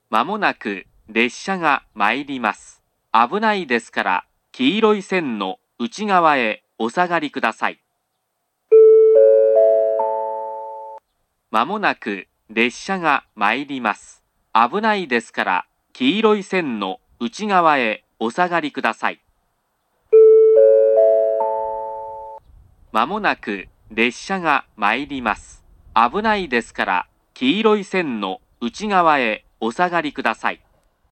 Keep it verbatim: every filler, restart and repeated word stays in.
まもなく列車が参ります。危ないですから黄色い線の内側へお下がりください。まもなく列車が参ります。危ないですから黄色い線の内側へお下がりください。まもなく列車が参ります。危ないですから黄色い線の内側へお下がりください。